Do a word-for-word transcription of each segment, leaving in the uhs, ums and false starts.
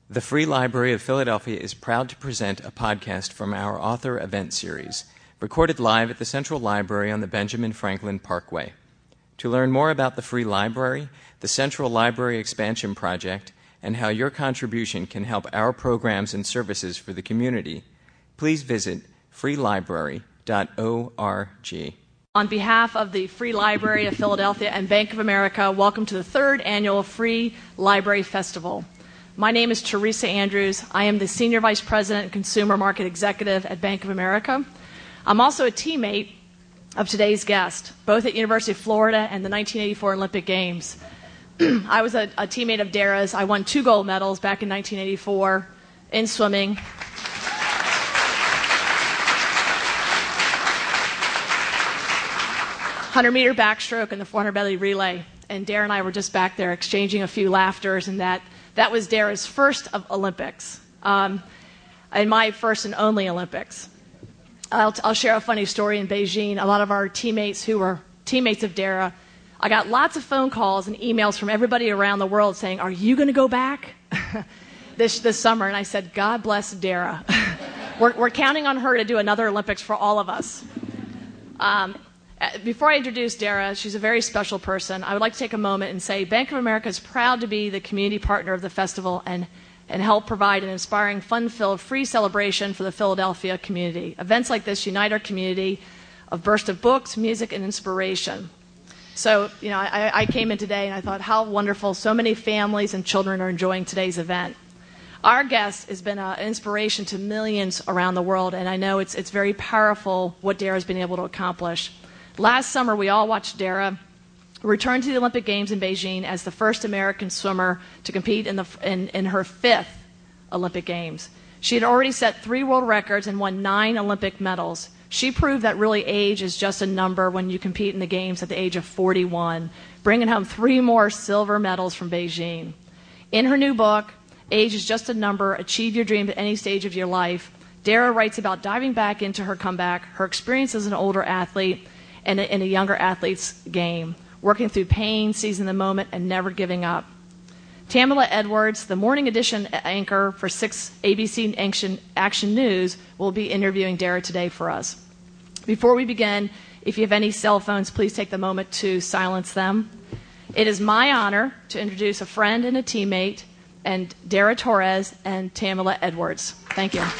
The Free Library of Philadelphia is proud to present a podcast from our author event series, recorded live at the Central Library on the Benjamin Franklin Parkway. To learn more about the Free Library, the Central Library Expansion Project, and how your contribution can help our programs and services for the community, please visit free library dot org. On behalf of the Free Library of Philadelphia and Bank of America, welcome to the third annual Free Library Festival. My name is Teresa Andrews. I am the Senior Vice President and Consumer Market Executive at Bank of America. I'm also a teammate of today's guest, both at University of Florida and the nineteen eighty-four Olympic Games. I was a, a teammate of Dara's. I won two gold medals back in nineteen eighty-four in swimming. one hundred meter backstroke and the four hundred medley relay. And Dara and I were just back there exchanging a few laughters, and that, that was Dara's first of Olympics, um, and my first and only Olympics. I'll, I'll share a funny story in Beijing. A lot of our teammates who were teammates of Dara, I got lots of phone calls and emails from everybody around the world saying, "Are you going to go back this this summer?" And I said, "God bless Dara. we're, we're counting on her to do another Olympics for all of us." Um, Before I introduce Dara, she's a very special person. I would like to take a moment and say Bank of America is proud to be the community partner of the festival and, and help provide an inspiring, fun-filled, free celebration for the Philadelphia community. Events like this unite our community of burst of books, music, and inspiration. So, you know, I, I came in today and I thought how wonderful so many families and children are enjoying today's event. Our guest has been a, an inspiration to millions around the world, and I know it's, it's very powerful what Dara's been able to accomplish. Last summer, we all watched Dara return to the Olympic Games in Beijing as the first American swimmer to compete in, the, in, in her fifth Olympic Games. She had already set three world records and won nine Olympic medals. She proved that really age is just a number when you compete in the Games at the age of forty-one, bringing home three more silver medals from Beijing. In her new book, Age is Just a Number, Achieve Your Dream at Any Stage of Your Life, Dara writes about diving back into her comeback, her experience as an older athlete, and in a younger athlete's game, working through pain, seizing the moment, and never giving up. Tamala Edwards, the morning edition anchor for six A B C Action, Action News, will be interviewing Dara today for us. Before we begin, if you have any cell phones, please take the moment to silence them. It is my honor to introduce a friend and a teammate, and Dara Torres and Tamala Edwards. Thank you.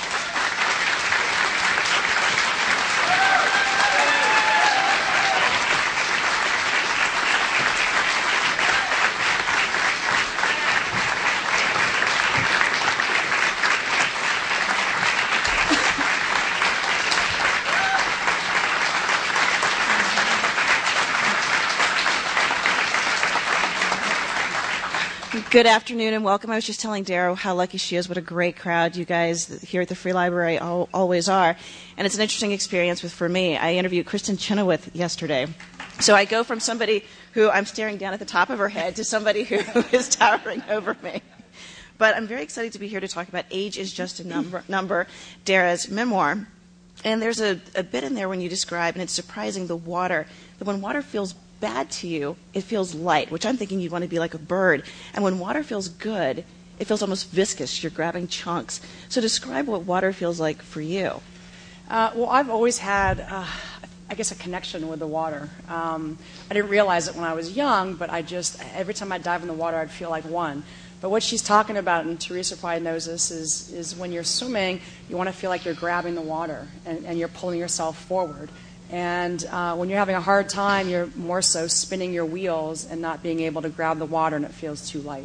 Good afternoon and welcome. I was just telling Dara how lucky she is, what a great crowd you guys here at the Free Library all, always are. And it's an interesting experience with, for me. I interviewed Kristen Chenoweth yesterday. So I go from somebody who I'm staring down at the top of her head to somebody who is towering over me. But I'm very excited to be here to talk about Age is Just a Number, number Dara's memoir. And there's a, a bit in there when you describe, and it's surprising, the water, that when water feels bad to you, it feels light, which I'm thinking you'd want to be like a bird. And when water feels good, it feels almost viscous. You're grabbing chunks. So describe what water feels like for you. Uh, well, I've always had, uh, I guess, a connection with the water. Um, I didn't realize it when I was young, but I just, every time I dive in the water, I'd feel like one. But what she's talking about, and Teresa probably knows this, is, is when you're swimming, you want to feel like you're grabbing the water and, and you're pulling yourself forward. And uh, when you're having a hard time, you're more so spinning your wheels and not being able to grab the water, and it feels too light.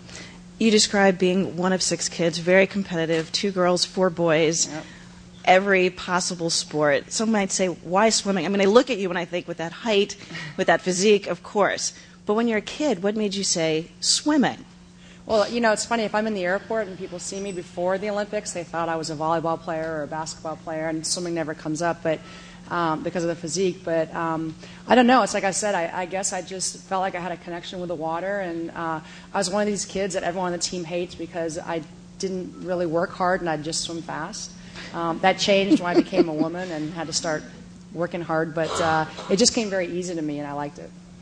You describe being one of six kids, very competitive, two girls, four boys, Yep. every possible sport. Some might say, why swimming? I mean, I look at you and I think with that height, with that physique, of course. But when you're a kid, what made you say swimming? Well, you know, it's funny. If I'm in the airport and people see me before the Olympics, they thought I was a volleyball player or a basketball player, and swimming never comes up. But Um, because of the physique, but um, I don't know. It's like I said, I, I guess I just felt like I had a connection with the water, and uh, I was one of these kids that everyone on the team hates because I didn't really work hard and I'd just swim fast. Um, that changed when I became a woman and had to start working hard, but uh, it just came very easy to me, and I liked it.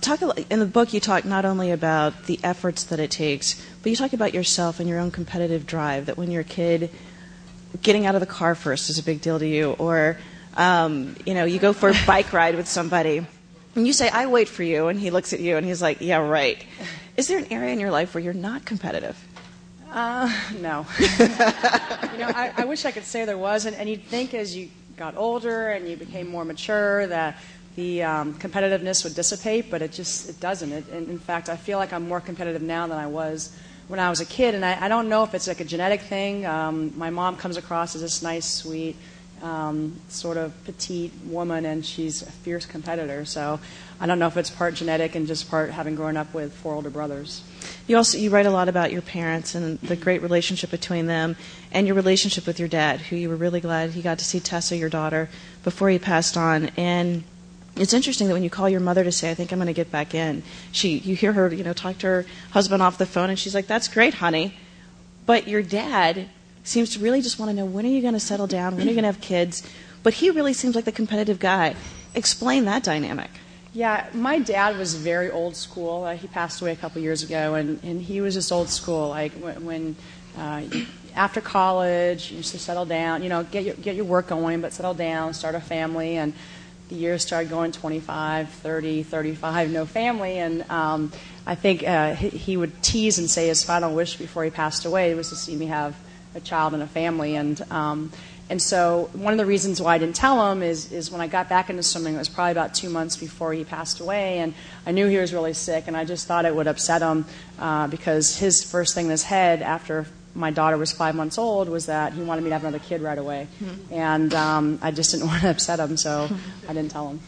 talk a- in the book. You talk not only about the efforts that it takes, but you talk about yourself and your own competitive drive. That when you're a kid, getting out of the car first is a big deal to you, or um, you know, you go for a bike ride with somebody, and you say, "I wait for you," and he looks at you and he's like, "Yeah, right." Is there an area in your life where you're not competitive? Uh, no. you know, I, I wish I could say there was, and, and you'd think as you got older and you became more mature that the um, competitiveness would dissipate, but it just it doesn't. It, and in fact, I feel like I'm more competitive now than I was when I was a kid, and I, I don't know if it's like a genetic thing. Um, my mom comes across as this nice, sweet, um, sort of petite woman, and she's a fierce competitor. So I don't know if it's part genetic and just part having grown up with four older brothers. You also you write a lot about your parents and the great relationship between them, and your relationship with your dad, who you were really glad he got to see Tessa, your daughter, before he passed on. And it's interesting that when you call your mother to say, "I think I'm going to get back in," she you hear her, you know, talk to her husband off the phone, and she's like, "That's great, honey." But your dad seems to really just want to know, when are you going to settle down? When are you going to have kids? But he really seems like the competitive guy. Explain that dynamic. Yeah, my dad was very old school. Uh, he passed away a couple years ago, and, and he was just old school. Like when, when uh, after college, you used to settle down, you know, get your, get your work going, but settle down, start a family, and the years started going twenty-five, thirty, thirty-five, no family, and um, I think uh, he, he would tease and say his final wish before he passed away was to see me have a child and a family, and um, and so one of the reasons why I didn't tell him is is when I got back into swimming, it was probably about two months before he passed away, and I knew he was really sick, and I just thought it would upset him uh, because his first thing in his head after my daughter was five months old was that he wanted me to have another kid right away, mm-hmm. and um, I just didn't want to upset him, so I didn't tell him.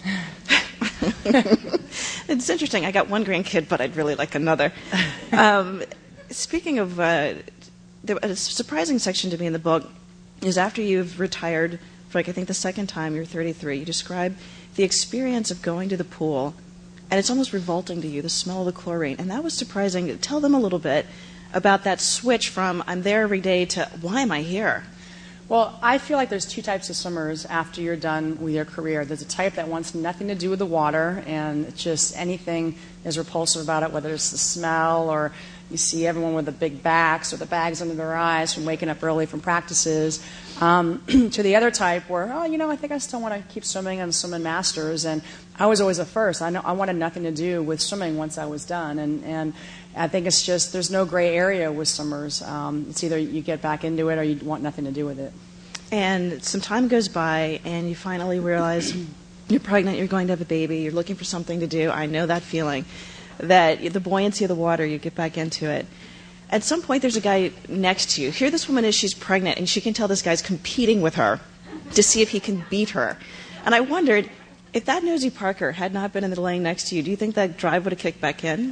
It's interesting. I got one grandkid, but I'd really like another. Um, speaking of, uh, there, a surprising section to me in the book is after you've retired for, like, I think the second time, you're thirty-three, you describe the experience of going to the pool, and it's almost revolting to you, the smell of the chlorine. And that was surprising. Tell them a little bit about that switch from I'm there every day to why am I here? Well, I feel like there's two types of swimmers after you're done with your career. There's a type that wants nothing to do with the water, and it's just anything is repulsive about it, whether it's the smell or you see everyone with the big backs or the bags under their eyes from waking up early from practices, um, to the other type where, oh, you know, I think I still want to keep swimming and swim in masters. And I was always the first. I know I wanted nothing to do with swimming once I was done. And, and I think it's just there's no gray area with swimmers. Um, it's either you get back into it or you want nothing to do with it. And some time goes by, and you finally realize you're pregnant, you're going to have a baby, you're looking for something to do. I know that feeling, that the buoyancy of the water, you get back into it. At some point, there's a guy next to you. Here this woman is, she's pregnant, and she can tell this guy's competing with her to see if he can beat her. And I wondered, if that nosy Parker had not been in the lane next to you, do you think that drive would have kicked back in?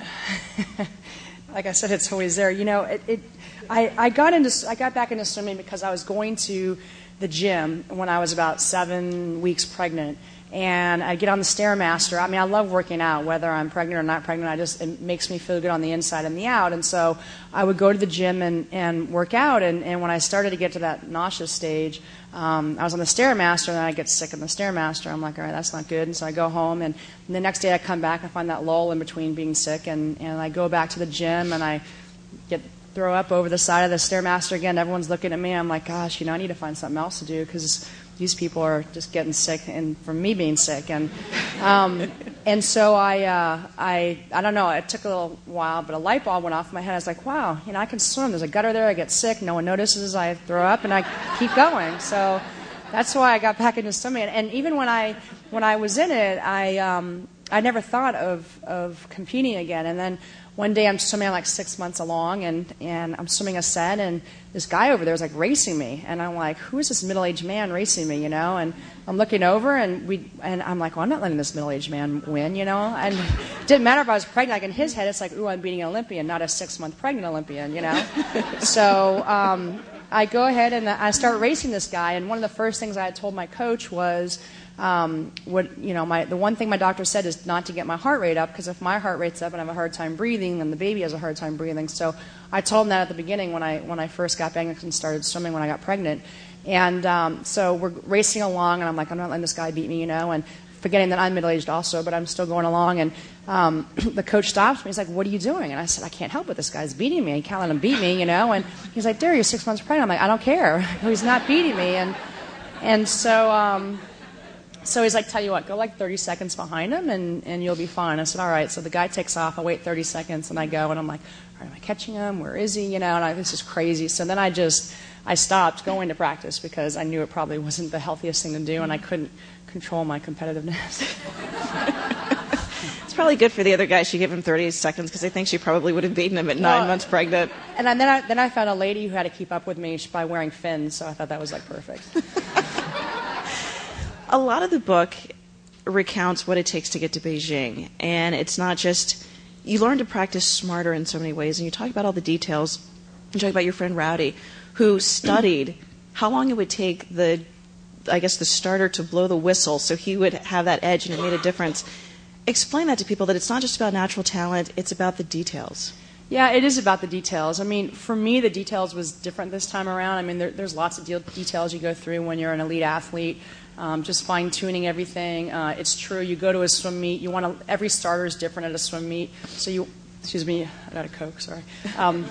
Like I said, it's always there. You know, it, it I, I got into I got back into swimming because I was going to the gym when I was about seven weeks pregnant, and I'd get on the Stairmaster. I mean, I love working out, whether I'm pregnant or not pregnant. I just it makes me feel good on the inside and the out, and so I would go to the gym and, and work out. And, and when I started to get to that nauseous stage, um, I was on the Stairmaster, and then I get sick on the Stairmaster. I'm like, all right, that's not good. And so I go home, and, and the next day I come back, I find that lull in between being sick, and, and I go back to the gym, and I get throw up over the side of the Stairmaster again. Everyone's looking at me. I'm like, gosh, you know, I need to find something else to do because these people are just getting sick, and from me being sick, and um, and so I, uh, I, I don't know. It took a little while, but a light bulb went off in my head. I was like, wow, you know, I can swim. There's a gutter there. I get sick. No one notices. I throw up, and I keep going. So that's why I got back into swimming. And even when I, when I was in it, I, um, I never thought of of competing again. And then one day I'm swimming like six months along, and, and I'm swimming a set, and this guy over there is like racing me, and I'm like, who is this middle-aged man racing me, you know? And I'm looking over, and we and I'm like, well, I'm not letting this middle-aged man win, you know? And it didn't matter if I was pregnant. Like in his head, it's like, ooh, I'm beating an Olympian, not a six-month pregnant Olympian, you know? So um, I go ahead and I start racing this guy, and one of the first things I had told my coach was, Um, what you know, my the one thing my doctor said is not to get my heart rate up, because if my heart rate's up and I have a hard time breathing, then the baby has a hard time breathing. So I told him that at the beginning when I when I first got back and started swimming when I got pregnant. And um, so we're racing along, and I'm like, I'm not letting this guy beat me, you know. And forgetting that I'm middle-aged also, but I'm still going along. And um, the coach stops me. He's like, what are you doing? And I said, I can't help it. This guy's beating me. I can't let him beat me, you know. And he's like, Dara, you're six months pregnant. I'm like, I don't care. He's not beating me. And and so um, so he's like, tell you what, go like thirty seconds behind him, and, and you'll be fine. I said, all right. So the guy takes off. I wait thirty seconds, and I go, and I'm like, all right, am I catching him? Where is he? You know, and I, this is crazy. So then I just, I stopped going to practice because I knew it probably wasn't the healthiest thing to do, and I couldn't control my competitiveness. It's probably good for the other guy. She gave him thirty seconds because I think she probably would have beaten him at nine well, months pregnant. And then I, then I found a lady who had to keep up with me by wearing fins, so I thought that was like perfect. A lot of the book recounts what it takes to get to Beijing, and it's not just, you learn to practice smarter in so many ways, and you talk about all the details. You talk about your friend Rowdy, who studied how long it would take the, I guess, the starter to blow the whistle so he would have that edge, and it made a difference. Explain that to people, that it's not just about natural talent, it's about the details. Yeah, it is about the details. I mean, for me, the details was different this time around. I mean, there, there's lots of de- details you go through when you're an elite athlete, um, just fine-tuning everything. Uh, it's true, you go to a swim meet, you want to, every starter is different at a swim meet, so you, excuse me, I got a Coke, sorry. Um,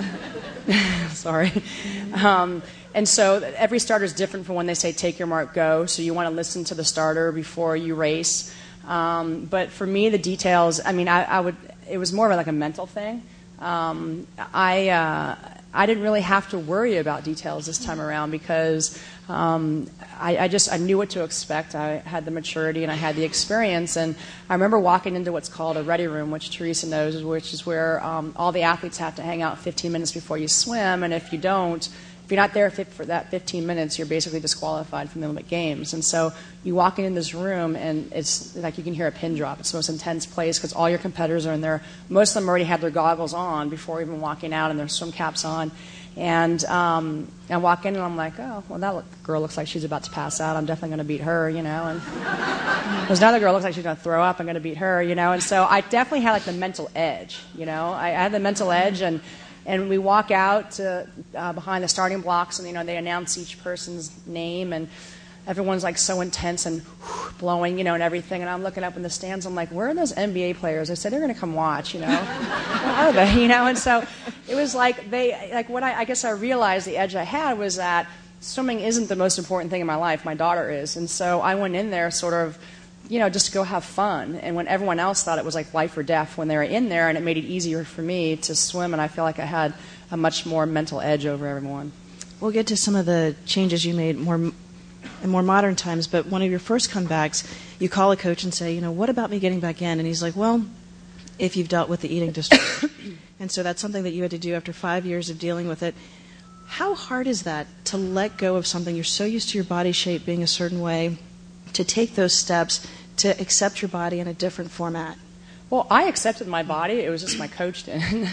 sorry. Um, and so every starter is different from when they say, take your mark, go, so you want to listen to the starter before you race. Um, but for me, the details, I mean, I, I would, it was more of like a mental thing. Um, I uh, I didn't really have to worry about details this time around because um, I, I just I knew what to expect. I had the maturity and I had the experience. And I remember walking into what's called a ready room, which Teresa knows, which is where um, all the athletes have to hang out fifteen minutes before you swim. And if you don't, if you're not there for that fifteen minutes, you're basically disqualified from the Olympic Games. And so you walk in this room, and it's like you can hear a pin drop. It's the most intense place because all your competitors are in there. Most of them already have their goggles on before even walking out and their swim caps on. And um, I walk in, and I'm like, oh, well, that look, girl looks like she's about to pass out. I'm definitely going to beat her, you know. And there's another girl looks like she's going to throw up. I'm going to beat her, you know. And so I definitely had like the mental edge, you know. I, I had the mental edge, and And we walk out to, uh, behind the starting blocks, and you know they announce each person's name, and everyone's like so intense and whoosh, blowing, you know, and everything. And I'm looking up in the stands. I'm like, where are those N B A players? I said they're going to come watch, you know. Where are they? You know. And so it was like they, like what I, I guess I realized the edge I had was that swimming isn't the most important thing in my life. My daughter is, and so I went in there sort of, you know, just to go have fun. And when everyone else thought it was like life or death when they were in there, and it made it easier for me to swim, and I feel like I had a much more mental edge over everyone. We'll get to some of the changes you made more in more modern times, but one of your first comebacks, you call a coach and say, you know, what about me getting back in? And he's like, well, if you've dealt with the eating disorder. And so that's something that you had to do after five years of dealing with it. How hard is that to let go of something? You're so used to your body shape being a certain way, to take those steps to accept your body in a different format? Well, I accepted my body. It was just my coach didn't.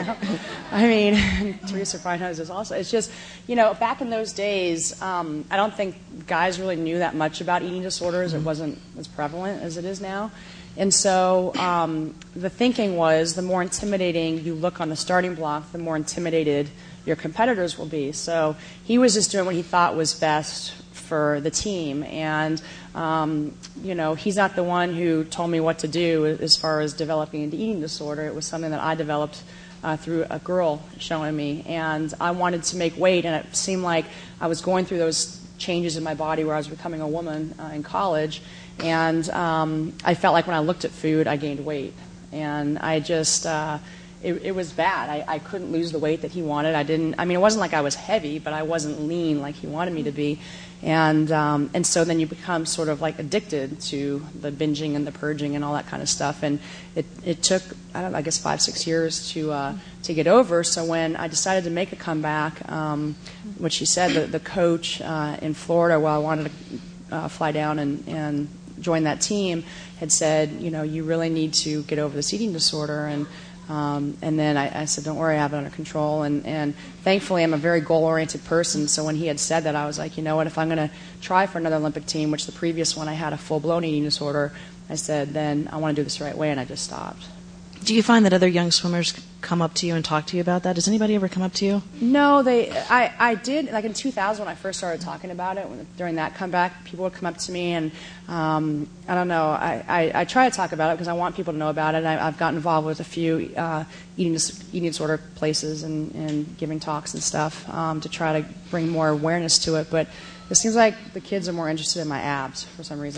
I mean, Teresa probably knows this also. It's just, you know, back in those days, um, I don't think guys really knew that much about eating disorders. It wasn't as prevalent as it is now. And so um, the thinking was the more intimidating you look on the starting block, the more intimidated your competitors will be. So he was just doing what he thought was best for the team. And, um, you know, he's not the one who told me what to do as far as developing an eating disorder. It was something that I developed uh, through a girl showing me. And I wanted to make weight, and it seemed like I was going through those changes in my body where I was becoming a woman uh, in college. And um, I felt like when I looked at food, I gained weight. And I just... Uh, It, it was bad. I, I couldn't lose the weight that he wanted. I didn't. I mean, it wasn't like I was heavy, but I wasn't lean like he wanted me to be. And um, and so then you become sort of like addicted to the binging and the purging and all that kind of stuff. And it, it took, I don't know, I guess five, six years to uh, to get over. So when I decided to make a comeback, um, what she said, the, the coach uh, in Florida, while I wanted to uh, fly down and, and join that team, had said, you know, you really need to get over this eating disorder. And Um, and then I, I said, don't worry, I have it under control. And, and thankfully, I'm a very goal-oriented person. So when he had said that, I was like, you know what, if I'm going to try for another Olympic team, which the previous one I had a full-blown eating disorder, I said, then I want to do this the right way, and I just stopped. Do you find that other young swimmers come up to you and talk to you about that? Does anybody ever come up to you? No, they. I, I did, like in two thousand when I first started talking about it, when, during that comeback, people would come up to me and, um, I don't know, I, I, I try to talk about it because I want people to know about it. I, I've gotten involved with a few uh, eating, dis- eating disorder places and, and giving talks and stuff um, to try to bring more awareness to it, but it seems like the kids are more interested in my abs for some reason.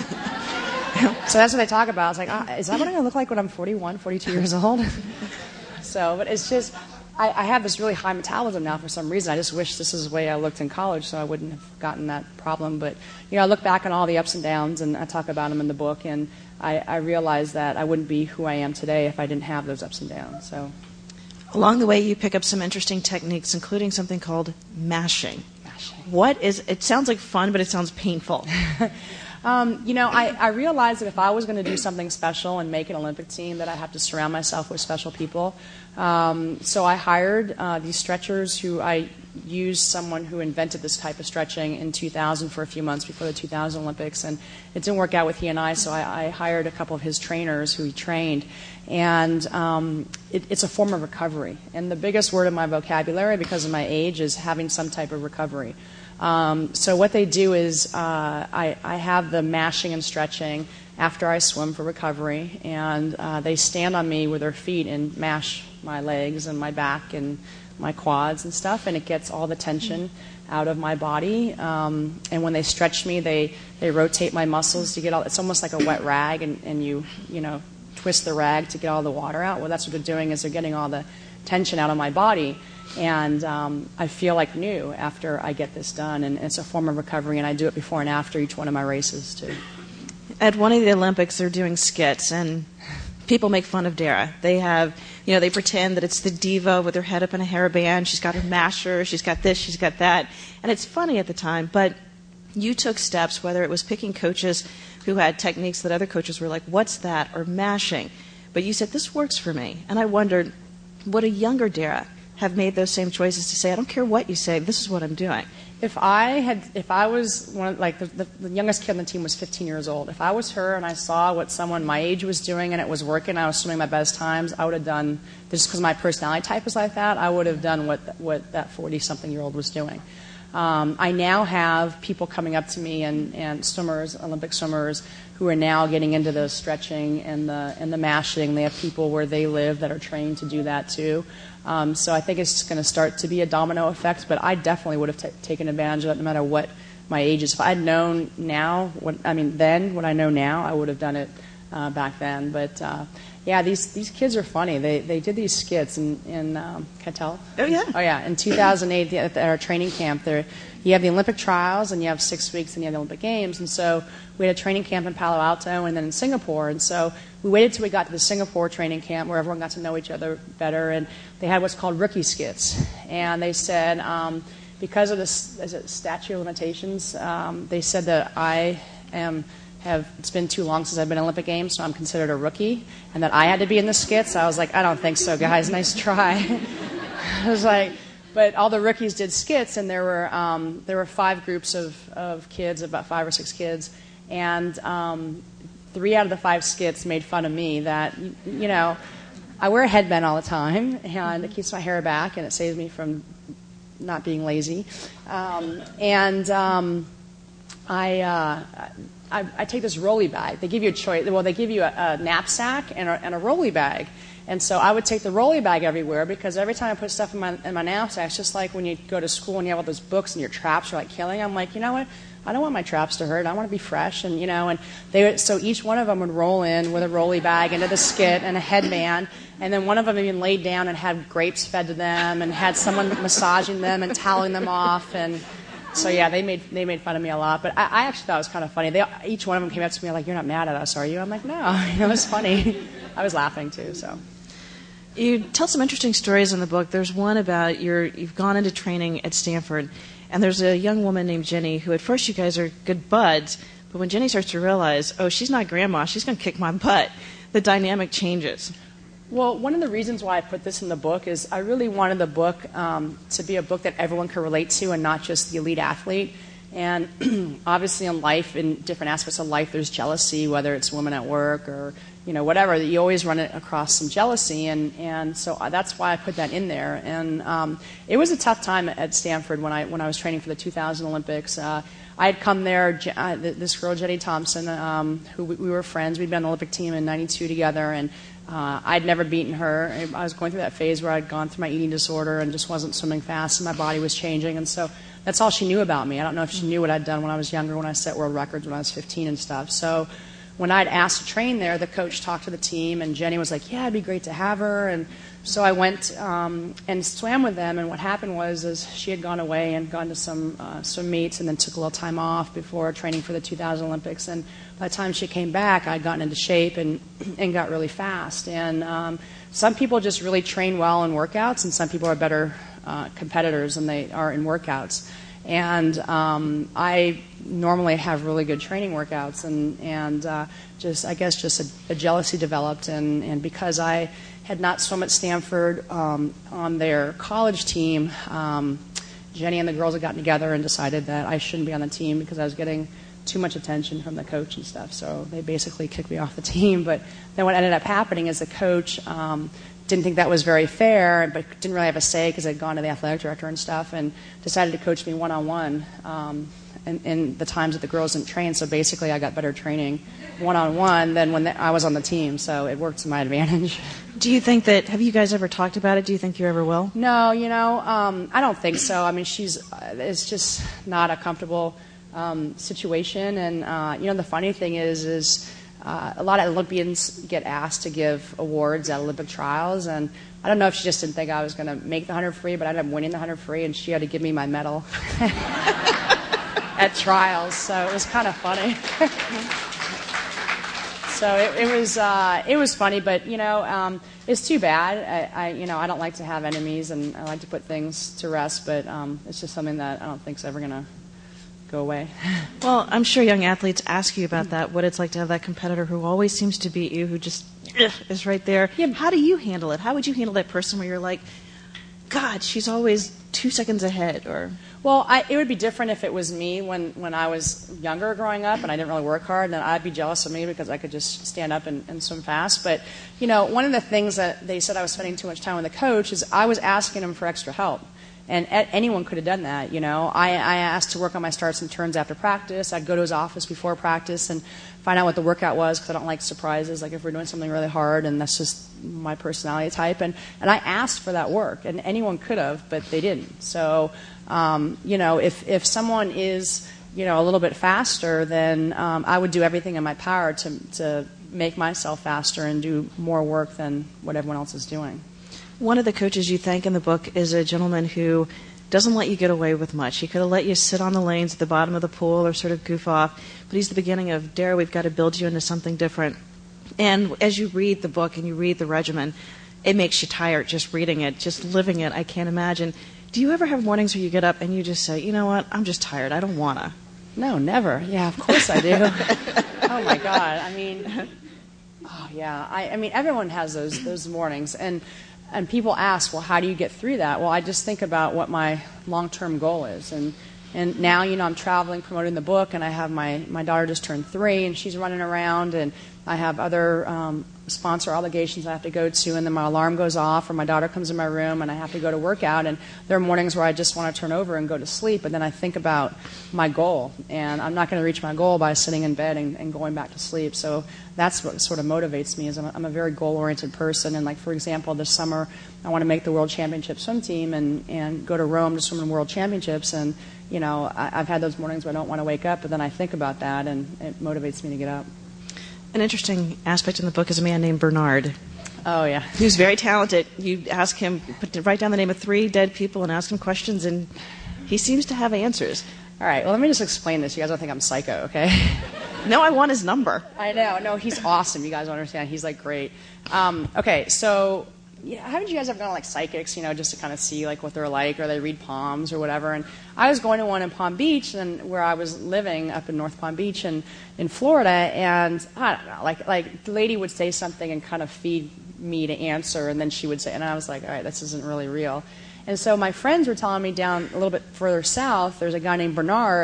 So that's what they talk about. It's like, oh, is that what I'm going to look like when I'm forty-one, forty-two years old? So, but it's just, I, I have this really high metabolism now for some reason. I just wish this is the way I looked in college so I wouldn't have gotten that problem. But, you know, I look back on all the ups and downs, and I talk about them in the book, and I, I realize that I wouldn't be who I am today if I didn't have those ups and downs. So, along the way, you pick up some interesting techniques, including something called mashing. Mashing. What is, it sounds like fun, but it sounds painful. Um, you know, I, I realized that if I was going to do something special and make an Olympic team, that I have to surround myself with special people. Um, so I hired uh, these stretchers who I used someone who invented this type of stretching in two thousand for a few months before the two thousand Olympics, and it didn't work out with he and I, so I, I hired a couple of his trainers who he trained. And um, it, it's a form of recovery. And the biggest word in my vocabulary, because of my age, is having some type of recovery. Um, so what they do is uh, I, I have the mashing and stretching after I swim for recovery, and uh, they stand on me with their feet and mash my legs and my back and my quads and stuff, and it gets all the tension out of my body. Um, and when they stretch me, they, they rotate my muscles to get all. It's almost like a wet rag, and, and you you know twist the rag to get all the water out. Well, that's what they're doing, is they're getting all the tension out of my body. And um, I feel like new after I get this done, and it's a form of recovery, and I do it before and after each one of my races, too. At one of the Olympics, they're doing skits, and people make fun of Dara. They have, you know, they pretend that it's the diva with her head up in a hairband. She's got her masher, she's got this, she's got that. And it's funny at the time, but you took steps, whether it was picking coaches who had techniques that other coaches were like, what's that, or mashing. But you said, this works for me. And I wondered, would a younger Dara have made those same choices to say, I don't care what you say, this is what I'm doing? If I had, if I was one of, like the, the, the youngest kid on the team was fifteen years old. If I was her and I saw what someone my age was doing and it was working, I was swimming my best times, I would have done, just because my personality type was like that, I would have done what what that forty-something-year-old was doing. Um, I now have people coming up to me and, and swimmers, Olympic swimmers, who are now getting into the stretching and the and the mashing. They have people where they live that are trained to do that too. Um, so I think it's going to start to be a domino effect, but I definitely would have t- taken advantage of it no matter what my age is. If I had known now, what I mean then, what I know now, I would have done it uh, back then. But uh, yeah, these these kids are funny. They they did these skits in, in um, can I tell? Oh, yeah. Oh, yeah. In two thousand eight at our training camp, there you have the Olympic trials, and you have six weeks, and you have the Olympic Games. And so we had a training camp in Palo Alto and then in Singapore. And so we waited till we got to the Singapore training camp where everyone got to know each other better. And they had what's called rookie skits. And they said, um, because of this is it statute of limitations, um, they said that I am have it's been too long since I've been in Olympic Games, so I'm considered a rookie, and that I had to be in the skits. I was like, I don't think so, guys. Nice try. I was like, but all the rookies did skits, and there were um, there were five groups of, of kids, about five or six kids, and um, three out of the five skits made fun of me that, you know, I wear a headband all the time, and it keeps my hair back, and it saves me from not being lazy. Um, and um, I, uh, I I take this rolly bag. They give you a choice. Well, they give you a, a knapsack and a, and a rolly bag. And so I would take the rolly bag everywhere, because every time I put stuff in my in my knapsack, it's just like when you go to school and you have all those books and your traps are like killing. I'm like, you know what? I don't want my traps to hurt. I want to be fresh, and you know. And they would, so each one of them would roll in with a rolly bag into the skit and a headband, and then one of them even laid down and had grapes fed to them, and had someone massaging them and toweling them off. And so yeah, they made they made fun of me a lot. But I, I actually thought it was kind of funny. They each one of them came up to me like, "You're not mad at us, are you?" I'm like, "No, it was funny." I was laughing too. So. You tell some interesting stories in the book. There's one about your you've gone into training at Stanford, and there's a young woman named Jenny who at first you guys are good buds, but when Jenny starts to realize, oh, she's not grandma, she's going to kick my butt, the dynamic changes. Well, one of the reasons why I put this in the book is I really wanted the book um, to be a book that everyone could relate to and not just the elite athlete. And obviously in life, in different aspects of life, there's jealousy, whether it's women at work or, you know, whatever. You always run it across some jealousy, and, and so that's why I put that in there. And um, it was a tough time at Stanford when I when I was training for the two thousand Olympics. Uh, I had come there, uh, this girl, Jenny Thompson, um, who we, we were friends. We'd been on the Olympic team in ninety-two together, and uh, I'd never beaten her. I was going through that phase where I'd gone through my eating disorder and just wasn't swimming fast, and my body was changing, and so that's all she knew about me. I don't know if she knew what I'd done when I was younger, when I set world records when I was fifteen and stuff. So when I'd asked to train there, the coach talked to the team, and Jenny was like, yeah, it'd be great to have her. And so I went um, and swam with them, and what happened was is she had gone away and gone to some uh, swim meets and then took a little time off before training for the two thousand Olympics. And by the time she came back, I'd gotten into shape and, and got really fast. And um, some people just really train well in workouts, and some people are better Uh, competitors than they are in workouts. And um, I normally have really good training workouts, and, and uh, just I guess just a, a jealousy developed. And, and because I had not swum at Stanford um, on their college team, um, Jenny and the girls had gotten together and decided that I shouldn't be on the team because I was getting too much attention from the coach and stuff. So they basically kicked me off the team. But then what ended up happening is the coach um, didn't think that was very fair, but didn't really have a say because I'd gone to the athletic director and stuff, and decided to coach me one-on-one um, in, in the times that the girls didn't train. So basically I got better training one-on-one than when the, I was on the team, so it worked to my advantage. Do you think that, have you guys ever talked about it? Do you think you ever will? No, you know, um, I don't think so. I mean, she's, uh, it's just not a comfortable um, situation, and, uh, you know, the funny thing is, is Uh, a lot of Olympians get asked to give awards at Olympic trials, and I don't know if she just didn't think I was going to make the one hundred free, but I ended up winning the one hundred free, and she had to give me my medal at trials, so it was kind of funny. So it, it was uh, it was funny, but you know, um, it's too bad. I, I you know I don't like to have enemies, and I like to put things to rest, but um, it's just something that I don't think is ever going to go away. Well, I'm sure young athletes ask you about that, what it's like to have that competitor who always seems to beat you, who just ugh, is right there. Yeah. How do you handle it? How would you handle that person where you're like, God, she's always two seconds ahead? Or Well, I, it would be different if it was me when, when I was younger growing up and I didn't really work hard, and I'd be jealous of me because I could just stand up and, and swim fast. But, you know, one of the things that they said I was spending too much time with the coach is I was asking him for extra help. And anyone could have done that, you know. I, I asked to work on my starts and turns after practice. I'd go to his office before practice and find out what the workout was because I don't like surprises, like if we're doing something really hard, and that's just my personality type. And, and I asked for that work, and anyone could have, but they didn't. So, um, you know, if, if someone is, you know, a little bit faster, then um, I would do everything in my power to, to make myself faster and do more work than what everyone else is doing. One of the coaches you thank in the book is a gentleman who doesn't let you get away with much. He could have let you sit on the lanes at the bottom of the pool or sort of goof off, but he's the beginning of, Dara, we've got to build you into something different. And as you read the book and you read the regimen, it makes you tired just reading it, just living it. I can't imagine. Do you ever have mornings where you get up and you just say, you know what, I'm just tired, I don't want to? No, never. Yeah, of course I do. Oh, my God. I mean, oh, yeah. I, I mean, everyone has those those mornings. And And people ask, well, how do you get through that? Well, I just think about what my long-term goal is. And and now, you know, I'm traveling, promoting the book, and I have my, my daughter just turned three, and she's running around, and I have other um, sponsor obligations I have to go to, and then my alarm goes off, or my daughter comes in my room, and I have to go to work out. And there are mornings where I just want to turn over and go to sleep, but then I think about my goal, and I'm not going to reach my goal by sitting in bed and, and going back to sleep. So that's what sort of motivates me. Is I'm a, I'm a very goal-oriented person, and like for example, this summer I want to make the World Championship swim team and, and go to Rome to swim in World Championships. And you know, I, I've had those mornings where I don't want to wake up, but then I think about that, and it motivates me to get up. An interesting aspect in the book is a man named Bernard. Oh, yeah. Who's very talented. You ask him, put, write down the name of three dead people and ask him questions, and he seems to have answers. All right, well, let me just explain this. You guys don't think I'm psycho, okay? No, I want his number. I know. No, he's awesome. You guys don't understand. He's, like, great. Um, okay, so yeah, haven't you guys ever gone to, like, psychics, you know, just to kind of see, like, what they're like, or they read palms or whatever? And I was going to one in Palm Beach, and where I was living up in North Palm Beach and in Florida, and I don't know, like, like the lady would say something and kind of feed me to answer, and then she would say, and I was like, all right, this isn't really real. And so my friends were telling me down a little bit further south, there's a guy named Bernard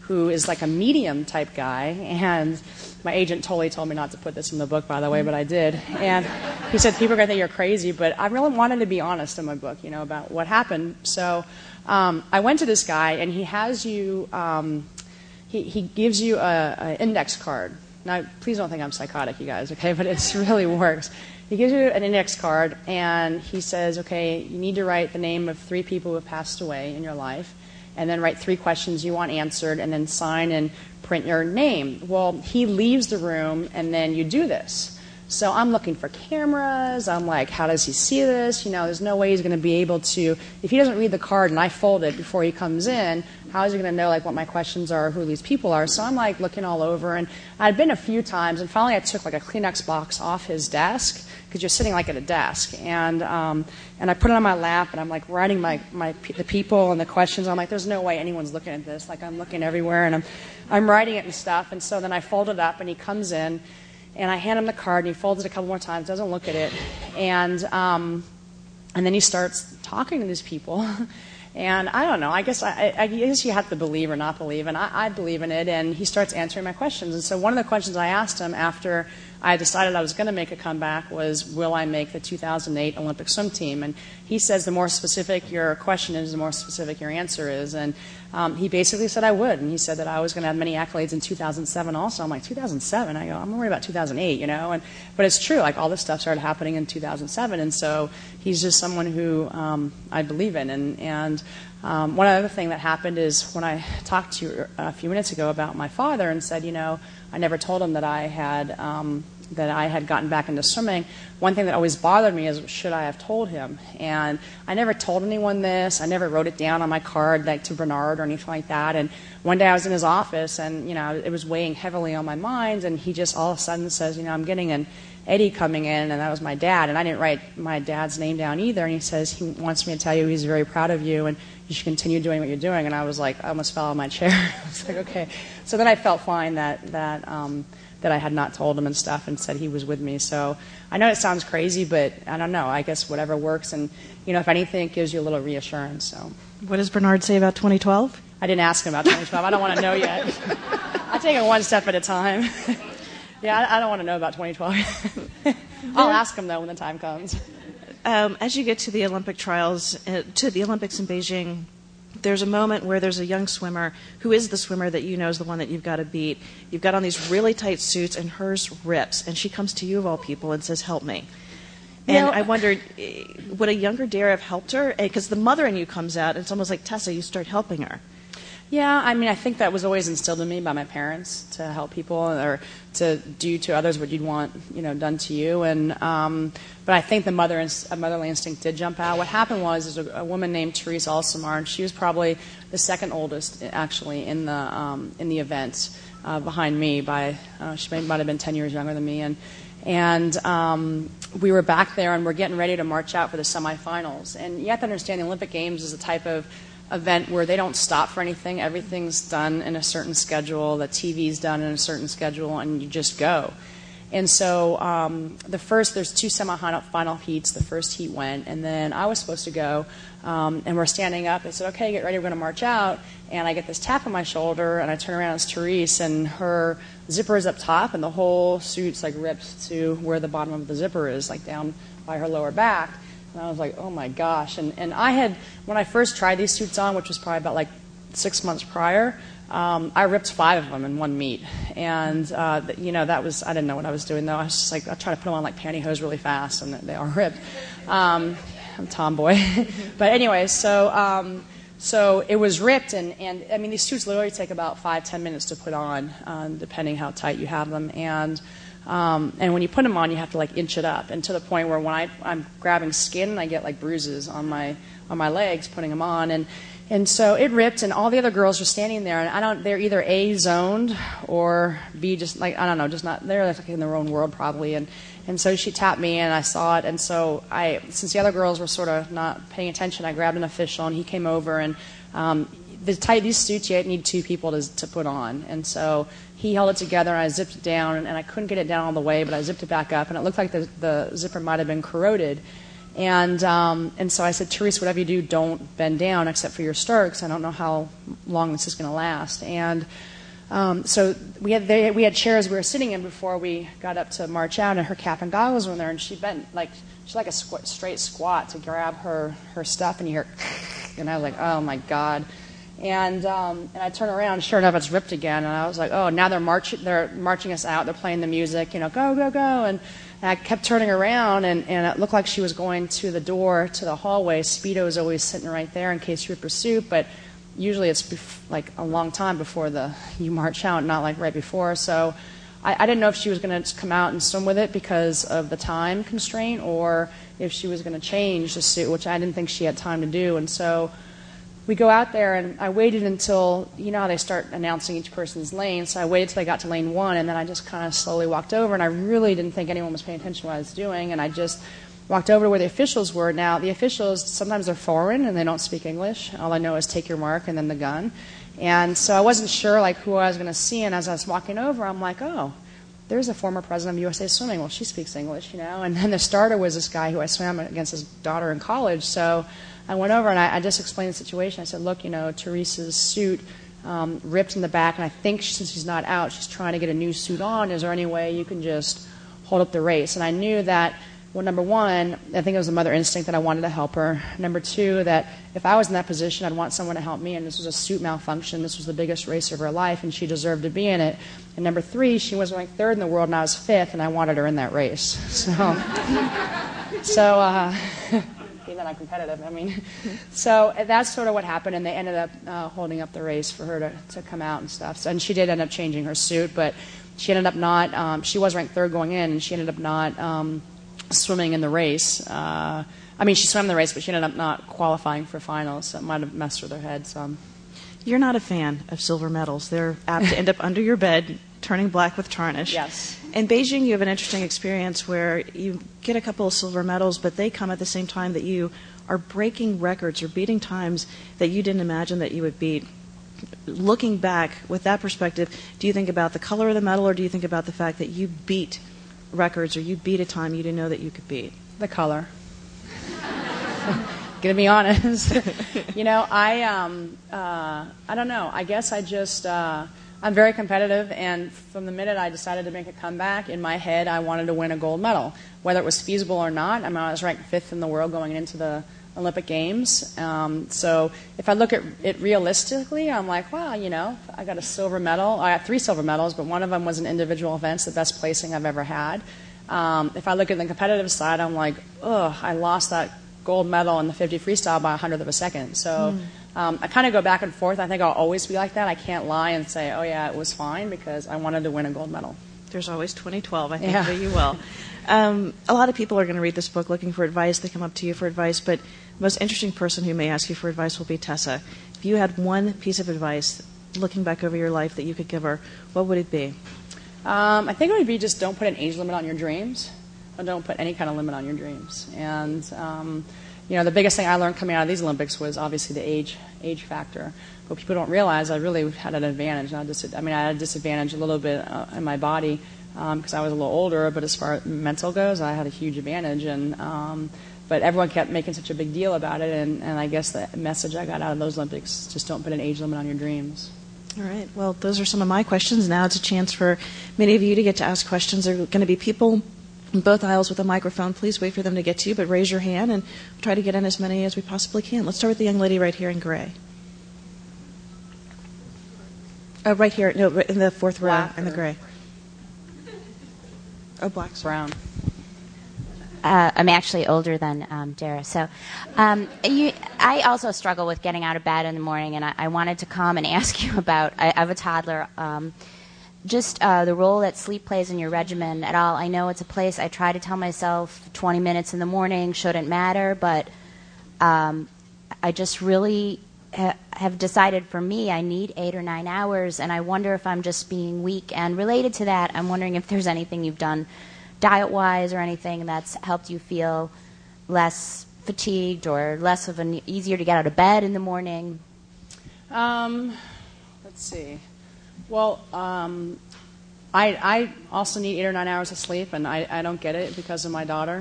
who is like a medium type guy. And my agent totally told me not to put this in the book, by the way, but I did. And he said, people are going to think you're crazy, but I really wanted to be honest in my book, you know, about what happened. So um, I went to this guy, and he has you, um, he, he gives you an index card. Now, please don't think I'm psychotic, you guys, okay, but it really works. He gives you an index card, and he says, okay, you need to write the name of three people who have passed away in your life, and then write three questions you want answered, and then sign and print your name. Well, he leaves the room, and then you do this. So I'm looking for cameras. I'm like, how does he see this? You know, there's no way he's going to be able to, if he doesn't read the card and I fold it before he comes in, how is he going to know like what my questions are, who these people are? So I'm like looking all over, and I'd been a few times, and finally I took like a Kleenex box off his desk, because you're sitting like at a desk, and um, and I put it on my lap, and I'm like writing my, my the people and the questions. I'm like, there's no way anyone's looking at this. Like I'm looking everywhere, and I'm I'm writing it and stuff. And so then I fold it up, and he comes in, and I hand him the card, and he folds it a couple more times, doesn't look at it, and um, and then he starts talking to these people. And I don't know, I guess I, I guess you have to believe or not believe, and I, I believe in it, and he starts answering my questions. And so one of the questions I asked him after I decided I was going to make a comeback was, will I make the two thousand eight Olympic swim team? And he says the more specific your question is, the more specific your answer is. And um, he basically said I would, and he said that I was going to have many accolades in two thousand seven also. I'm like, two thousand seven? I go, I'm worried about two thousand eight, you know? And but it's true, like all this stuff started happening in two thousand seven, and so he's just someone who um, I believe in. And, and um, one other thing that happened is when I talked to you a few minutes ago about my father and said, you know, I never told him that I had um, that I had gotten back into swimming. One thing that always bothered me is, should I have told him? And I never told anyone this. I never wrote it down on my card, like to Bernard or anything like that. And one day I was in his office, and you know, it was weighing heavily on my mind. And he just all of a sudden says, you know, I'm getting an Eddie coming in, and that was my dad. And I didn't write my dad's name down either. And he says he wants me to tell you he's very proud of you, and you should continue doing what you're doing. And I was like, I almost fell out of my chair. I was like, okay. So then I felt fine that that. Um, that I had not told him and stuff, and said he was with me. So I know it sounds crazy, but I don't know. I guess whatever works, and you know, if anything, it gives you a little reassurance. So, what does Bernard say about twenty twelve? I didn't ask him about twenty twelve. I don't want to know yet. I take it one step at a time. yeah, I, I don't want to know about twenty twelve. I'll ask him though when the time comes. Um, as you get to the Olympic trials, uh, to the Olympics in Beijing, there's a moment where there's a young swimmer who is the swimmer that you know is the one that you've got to beat. You've got on these really tight suits, and hers rips, and she comes to you of all people and says, help me. And well, I wondered, would a younger Dara have helped her? Because the mother in you comes out, and it's almost like, Tessa, you start helping her. Yeah, I mean, I think that was always instilled in me by my parents, to help people or to do to others what you'd want, you know, done to you. And um, but I think the mother a motherly instinct did jump out. What happened was, there's a, a woman named Therese Alsamar, and she was probably the second oldest actually in the um, in the event uh, behind me. By uh, she might have been ten years younger than me, and and um, we were back there, and we're getting ready to march out for the semifinals. And you have to understand, the Olympic Games is a type of event where they don't stop for anything. Everything's done in a certain schedule. The T V's done in a certain schedule, and you just go. And so um, the first, there's two semi-final heats. The first heat went, and then I was supposed to go, um, and we're standing up. I said, okay, get ready, we're going to march out. And I get this tap on my shoulder, and I turn around, it's Therese, and her zipper is up top, and the whole suit's like ripped to where the bottom of the zipper is, like down by her lower back. And I was like, oh my gosh. And, and I had, when I first tried these suits on, which was probably about like six months prior, um, I ripped five of them in one meet. And, uh, you know, that was, I didn't know what I was doing though. I was just like, I tried to put them on like pantyhose really fast, and they all ripped. Um, I'm a tomboy. But anyway, so, um, so it was ripped, and, and I mean, these suits literally take about five, ten minutes to put on, um, depending how tight you have them. And, Um, and when you put them on, you have to like inch it up, and to the point where when I, I'm grabbing skin, I get like bruises on my on my legs putting them on, and and so it ripped, and all the other girls are standing there, and I don't, they're either A, zoned, or B, just like, I don't know, just not, they're like in their own world probably, and and so she tapped me, and I saw it, and so I, since the other girls were sort of not paying attention, I grabbed an official, and he came over, and um, the tight, these suits you need two people to to put on, and so he held it together, and I zipped it down, and, and I couldn't get it down all the way, but I zipped it back up, and it looked like the, the zipper might have been corroded. And um, and so I said, Therese, whatever you do, don't bend down except for your start, because I don't know how long this is going to last. And um, so we had they, we had chairs we were sitting in before we got up to march out, and her cap and goggles were in there, and she bent like she like a squ- straight squat to grab her her stuff, and you hear, and I was like, oh my god. And um, and I turn around, sure enough, it's ripped again. And I was like, oh, now they're marching, they're marching us out. They're playing the music, you know, go, go, go. And, and I kept turning around, and, and it looked like she was going to the door to the hallway. Speedo is always sitting right there in case you're in pursuit, but usually it's bef- like a long time before the you march out, not like right before. So I, I didn't know if she was going to come out and swim with it because of the time constraint, or if she was going to change the suit, which I didn't think she had time to do. And so we go out there, and I waited until, you know how they start announcing each person's lane, so I waited till I got to lane one, and then I just kind of slowly walked over, and I really didn't think anyone was paying attention to what I was doing, and I just walked over to where the officials were. Now, the officials, sometimes they're foreign, and they don't speak English. All I know is take your mark and then the gun. And so I wasn't sure, like, who I was going to see, and as I was walking over, I'm like, oh, there's a former president of U S A Swimming. Well, she speaks English, you know. And then the starter was this guy who I swam against his daughter in college, so I went over and I, I just explained the situation. I said, look, you know, Therese's suit um, ripped in the back, and I think since she's not out, she's trying to get a new suit on. Is there any way you can just hold up the race? And I knew that, well, number one, I think it was the mother instinct that I wanted to help her. Number two, that if I was in that position, I'd want someone to help me, and this was a suit malfunction. This was the biggest race of her life, and she deserved to be in it. And number three, she was ranked third in the world, and I was fifth, and I wanted her in that race. So, so uh, being that I'm competitive, I mean. So that's sort of what happened, and they ended up uh, holding up the race for her to, to come out and stuff. So, and she did end up changing her suit, but she ended up not, um, she was ranked third going in, and she ended up not um, swimming in the race. Uh, I mean, she swam the race, but she ended up not qualifying for finals, so it might have messed with her head some. You're not a fan of silver medals. They're apt to end up under your bed, turning black with tarnish. Yes. In Beijing, you have an interesting experience where you get a couple of silver medals, but they come at the same time that you are breaking records or beating times that you didn't imagine that you would beat. Looking back with that perspective, do you think about the color of the medal, or do you think about the fact that you beat records or you beat a time you didn't know that you could beat? The color. Gonna be honest. you know, I um, uh, I don't know. I guess I just uh, I'm very competitive, and from the minute I decided to make a comeback, in my head I wanted to win a gold medal, whether it was feasible or not. I mean, I was ranked fifth in the world going into the Olympic Games. Um, so if I look at it realistically, I'm like, wow, you know, I got a silver medal. I got three silver medals, but one of them was an individual event, the best placing I've ever had. Um, if I look at the competitive side, I'm like, ugh, I lost that gold medal in the fifty freestyle by a hundredth of a second. So mm. um, I kind of go back and forth. I think I'll always be like that. I can't lie and say, oh, yeah, it was fine, because I wanted to win a gold medal. There's always twenty twelve, I think, yeah. that you will. Um, a lot of people are going to read this book looking for advice. They come up to you for advice, but the most interesting person who may ask you for advice will be Tessa. If you had one piece of advice, looking back over your life, that you could give her, what would it be? Um, I think it would be just don't put an age limit on your dreams. Or don't put any kind of limit on your dreams. And, um, you know, the biggest thing I learned coming out of these Olympics was obviously the age age factor. What people don't realize, I really had an advantage. Not dis- I mean, I had a disadvantage a little bit uh, in my body because um, I was a little older, but as far as mental goes, I had a huge advantage. And um, but everyone kept making such a big deal about it, and, and I guess the message I got out of those Olympics, just don't put an age limit on your dreams. All right. Well, those are some of my questions. Now it's a chance for many of you to get to ask questions. There are going to be people in both aisles with a microphone. Please wait for them to get to you, but raise your hand, and we'll try to get in as many as we possibly can. Let's start with the young lady right here in gray. Oh, right here. No, in the fourth row in the gray. Oh, black. Brown. Uh, I'm actually older than um, Dara. So um, you, I also struggle with getting out of bed in the morning, and I, I wanted to come and ask you about, I, I have a toddler, um, just uh, the role that sleep plays in your regimen at all. I know it's a place I try to tell myself twenty minutes in the morning shouldn't matter, but um, I just really ha- have decided for me I need eight or nine hours, and I wonder if I'm just being weak. And related to that, I'm wondering if there's anything you've done diet-wise or anything that's helped you feel less fatigued or less of an easier to get out of bed in the morning. Um, let's see. Well, um, I, I also need eight or nine hours of sleep, and I, I don't get it because of my daughter.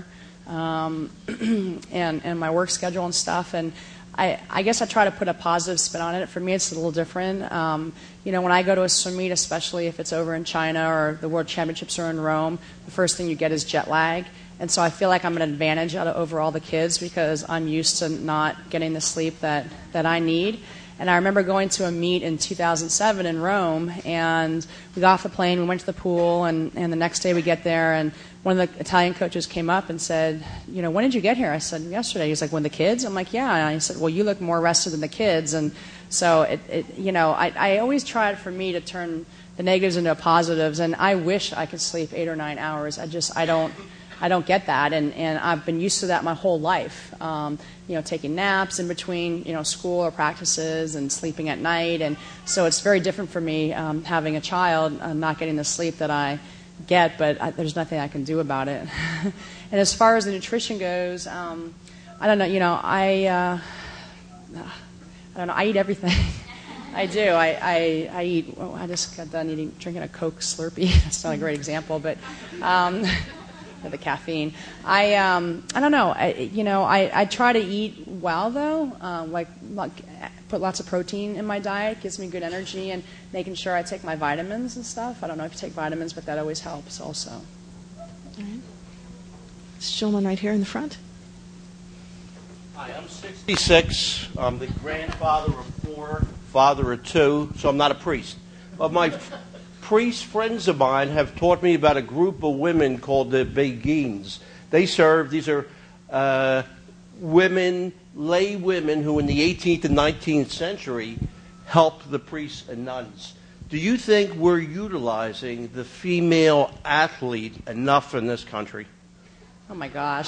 um, and and my work schedule and stuff. And I, I guess I try to put a positive spin on it. For me, it's a little different. Um, you know, when I go to a swim meet, especially if it's over in China or the World Championships are in Rome, the first thing you get is jet lag. And so I feel like I'm an advantage out of, over all the kids because I'm used to not getting the sleep that, that I need. And I remember going to a meet in two thousand seven in Rome, and we got off the plane, we went to the pool, and, and the next day we get there, and one of the Italian coaches came up and said, you know, when did you get here? I said, yesterday. He's like, when the kids? I'm like, yeah. And I said, well, you look more rested than the kids. And so, it, it you know, I, I always tried for me to turn the negatives into positives, and I wish I could sleep eight or nine hours. I just, I don't, I don't get that, and, and I've been used to that my whole life. Um, you know, taking naps in between, you know, school or practices and sleeping at night. And so it's very different for me um, having a child, uh, not getting the sleep that I get, but I, there's nothing I can do about it. And as far as the nutrition goes, um, I don't know, you know, I, uh, I don't know, I eat everything. I do. I, I, I eat, well, I just got done eating, drinking a Coke Slurpee. That's not a great example, but... Um, the caffeine. I um I don't know. I, you know, I, I try to eat well though. Um, like, like put lots of protein in my diet, gives me good energy, and making sure I take my vitamins and stuff. I don't know if you take vitamins, but that always helps also. All right. This gentleman right here in the front. Hi, I'm sixty-six. I'm the grandfather of four, father of two, so I'm not a priest. But my priest friends of mine have taught me about a group of women called the Beguines. They serve, these are uh, women, lay women who in the eighteenth and nineteenth century helped the priests and nuns. Do you think we're utilizing the female athlete enough in this country? Oh my gosh.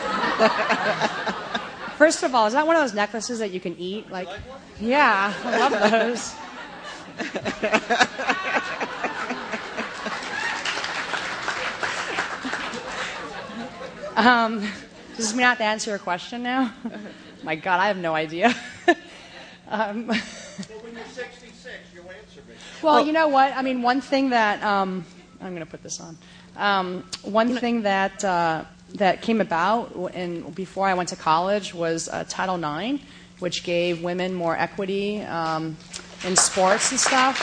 First of all, is that one of those necklaces that you can eat? Like, like yeah, I love those. Um, does this mean I have to answer your question now? My God, I have no idea. um, well, when you're sixty-six, you'll answer me. Well, well, you know what? I mean, one thing that um, I'm going to put this on. Um, one thing that uh, that came about in, before I went to college was uh, Title nine, which gave women more equity um, in sports and stuff.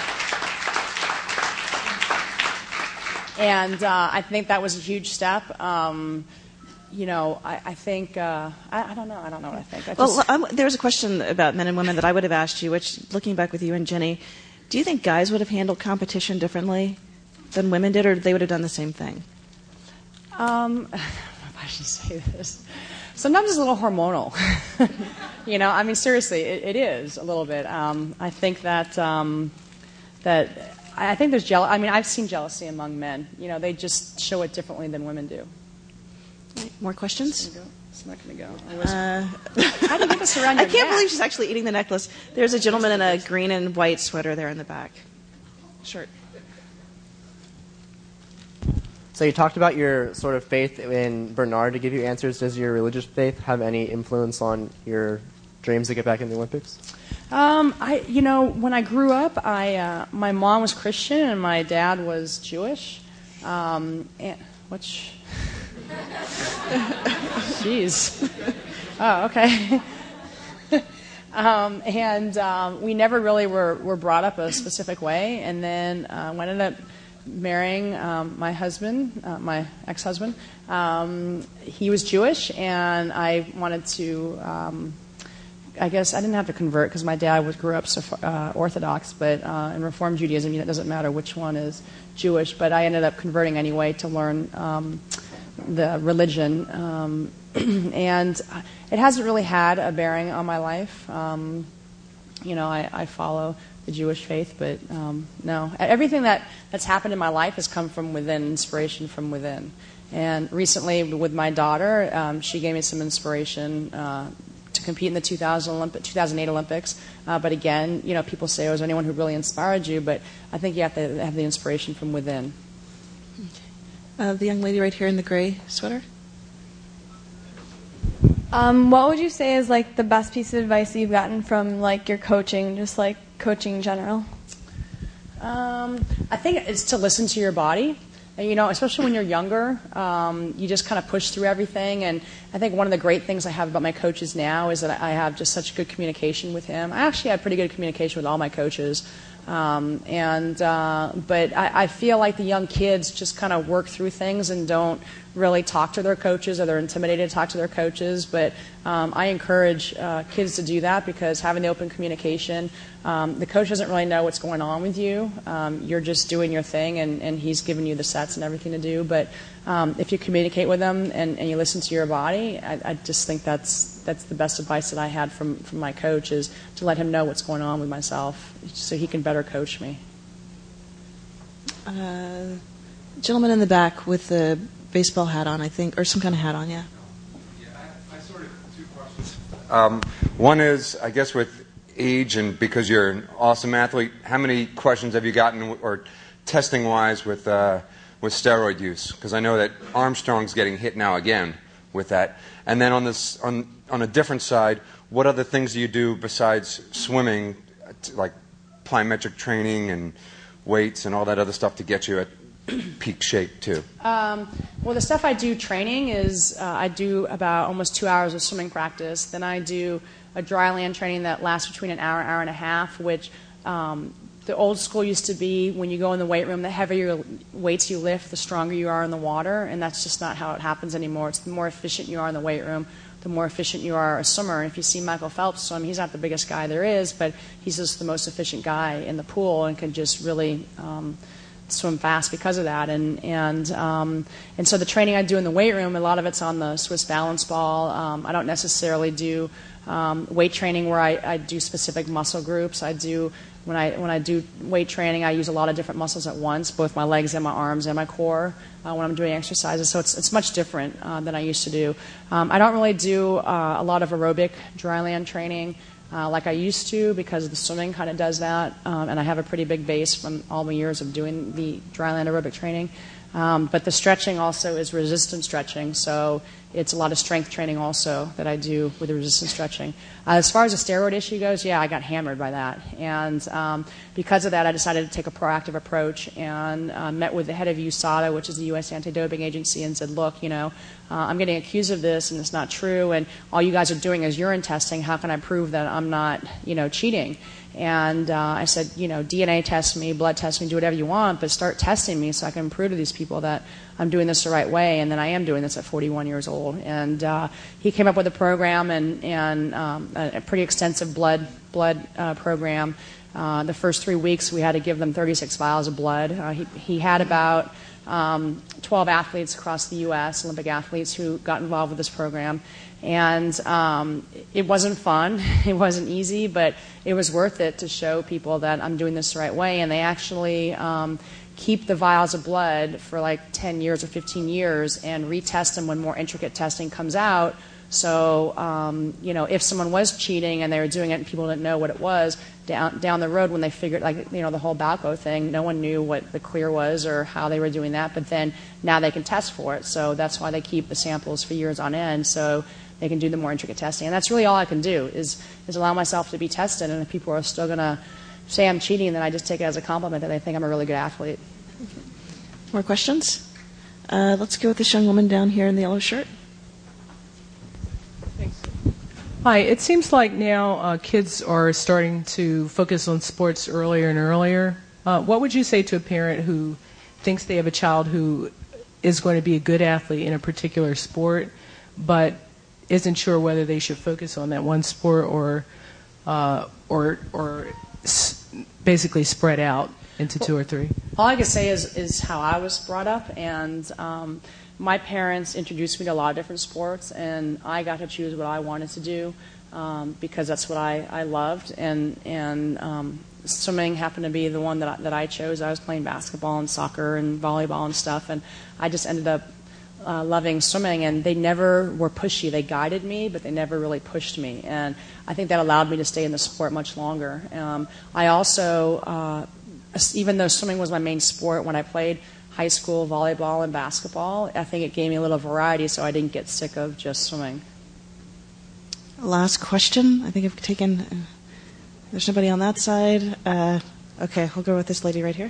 And uh, I think that was a huge step. Um, You know, I, I think, uh, I, I don't know, I don't know what I think. I well, um, there was a question about men and women that I would have asked you, which, looking back with you and Jenny, do you think guys would have handled competition differently than women did, or they would have done the same thing? Um, I don't know if I should say this. Sometimes it's a little hormonal. You know, I mean, seriously, it, it is a little bit. Um, I think that, um, that, I think there's jealousy. I mean, I've seen jealousy among men. You know, they just show it differently than women do. More questions? It's not going to go. I was, uh, how do you get this around your I can't neck? believe she's actually eating the necklace. There's a gentleman in a green and white sweater there in the back. Shirt. So you talked about your sort of faith in Bernard to give you answers. Does your religious faith have any influence on your dreams to get back in the Olympics? Um, I, you know, when I grew up, I uh, my mom was Christian and my dad was Jewish. Um, and, which... Jeez. Oh, okay. um, and um, we never really were, were brought up a specific way. And then uh, I ended up marrying um, my husband, uh, my ex-husband. Um, he was Jewish, and I wanted to, um, I guess I didn't have to convert because my dad was, grew up so far, uh, Orthodox, but uh, in Reform Judaism, it doesn't matter which one is Jewish. But I ended up converting anyway to learn um, the religion, um, and it hasn't really had a bearing on my life. Um, you know, I, I follow the Jewish faith, but um, no. Everything that, that's happened in my life has come from within, inspiration from within. And recently, with my daughter, um, she gave me some inspiration uh, to compete in the two thousand Olymp- two thousand eight Olympics. Uh, but again, you know, people say, oh, is there anyone who really inspired you? But I think you have to have the inspiration from within. Uh, the young lady right here in the gray sweater. Um, what would you say is like the best piece of advice that you've gotten from like your coaching, just like coaching in general? Um, I think it's to listen to your body. you know, especially when you're younger, um, you just kind of push through everything. And I think one of the great things I have about my coaches now is that I have just such good communication with him. I actually had pretty good communication with all my coaches. Um, and uh, but I, I feel like the young kids just kind of work through things and don't really talk to their coaches, or they're intimidated to talk to their coaches. But um, I encourage uh, kids to do that, because having the open communication, um, the coach doesn't really know what's going on with you. Um, you're just doing your thing, and, and he's giving you the sets and everything to do. But um, if you communicate with them and, and you listen to your body, I, I just think that's that's the best advice that I had from, from my coach, is to let him know what's going on with myself so he can better coach me. Uh, gentleman in the back with the baseball hat on, I think, or some kind of hat on, yeah. Yeah, I, I sort of have two questions. Um, one is, I guess, with age, and because you're an awesome athlete, how many questions have you gotten, or testing-wise, with uh, with steroid use? Because I know that Armstrong's getting hit now again with that. And then on this, on on a different side, what other things do you do besides swimming, like plyometric training and weights and all that other stuff to get you at peak shape too? Um, well, the stuff I do training is uh, I do about almost two hours of swimming practice. Then I do a dry land training that lasts between an hour, hour and a half, which um, the old school used to be when you go in the weight room, the heavier weights you lift, the stronger you are in the water, and that's just not how it happens anymore. It's the more efficient you are in the weight room, the more efficient you are a swimmer. And if you see Michael Phelps swim, he's not the biggest guy there is, but he's just the most efficient guy in the pool and can just really um, swim fast because of that. And and um, and so the training I do in the weight room, a lot of it's on the Swiss balance ball. Um, I don't necessarily do um, weight training where I, I do specific muscle groups. I do when I when I do weight training, I use a lot of different muscles at once, both my legs and my arms and my core uh, when I'm doing exercises. So it's it's much different uh, than I used to do. Um, I don't really do uh, a lot of aerobic dry land training uh, like I used to, because the swimming kind of does that, um, and I have a pretty big base from all my years of doing the dry land aerobic training. Um, but the stretching also is resistance stretching, so it's a lot of strength training also that I do with the resistance stretching. Uh, as far as the steroid issue goes, yeah, I got hammered by that. And um, because of that, I decided to take a proactive approach and uh, met with the head of U S A D A, which is the U S Anti-Doping Agency, and said, look, you know, uh, I'm getting accused of this and it's not true, and all you guys are doing is urine testing. How can I prove that I'm not, you know, cheating? And uh, I said, you know, D N A test me, blood test me, do whatever you want, but start testing me so I can prove to these people that I'm doing this the right way, and then I am doing this at forty-one years old. And uh, he came up with a program and, and um, a, a pretty extensive blood blood uh, program. Uh, the first three weeks we had to give them thirty-six vials of blood. Uh, he, he had about um, twelve athletes across the U S, Olympic athletes, who got involved with this program. And um, it wasn't fun, it wasn't easy, but it was worth it to show people that I'm doing this the right way. And they actually um, keep the vials of blood for like ten years or fifteen years and retest them when more intricate testing comes out. So, um, you know, if someone was cheating and they were doing it and people didn't know what it was, down down the road when they figured, like, you know, the whole Balco thing, no one knew what the clear was or how they were doing that, but then now they can test for it. So that's why they keep the samples for years on end, so they can do the more intricate testing. And that's really all I can do, is, is allow myself to be tested, and if people are still going to say I'm cheating, then I just take it as a compliment that they think I'm a really good athlete. More questions? Uh, let's go with this young woman down here in the yellow shirt. Hi, it seems like now uh, kids are starting to focus on sports earlier and earlier. Uh, what would you say to a parent who thinks they have a child who is going to be a good athlete in a particular sport, but isn't sure whether they should focus on that one sport or uh, or or s- basically spread out into two or three? All I can say is, is how I was brought up, and um, my parents introduced me to a lot of different sports, and I got to choose what I wanted to do um, because that's what I, I loved, and and um, swimming happened to be the one that I, that I chose. I was playing basketball and soccer and volleyball and stuff, and I just ended up uh, loving swimming, and they never were pushy. They guided me, but they never really pushed me, and I think that allowed me to stay in the sport much longer. Um, I also, uh, even though swimming was my main sport when I played high school volleyball and basketball, I think it gave me a little variety so I didn't get sick of just swimming. Last question. I think I've taken... Uh, there's nobody on that side. Uh, okay, we'll go with this lady right here.